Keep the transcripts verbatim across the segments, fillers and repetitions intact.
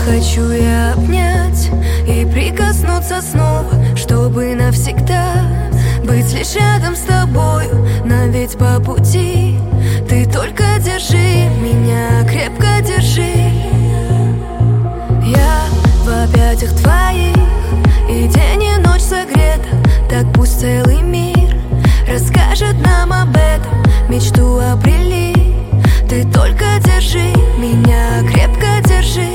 Хочу я обнять и прикоснуться снова, чтобы навсегда быть лишь рядом с тобою. Нам ведь по пути. Ты только держи меня, крепко держи. Я в объятиях твоих, и день и ночь согрета. Так пусть целый мир расскажет нам об этом. Мечту обрели. Ты только держи меня, крепко держи.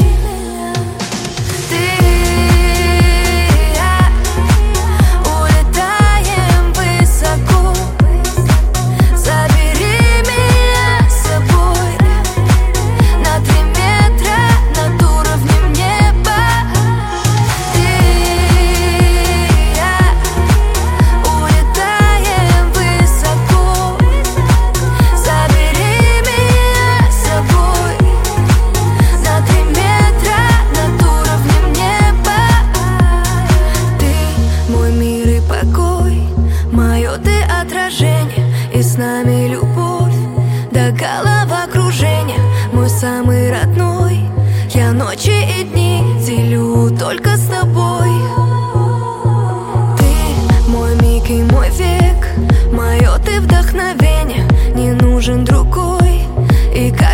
И с нами любовь до головокружения. Мой самый родной, я ночи и дни делю только с тобой. Ты мой миг и мой век, мое ты вдохновение. Не нужен другой. И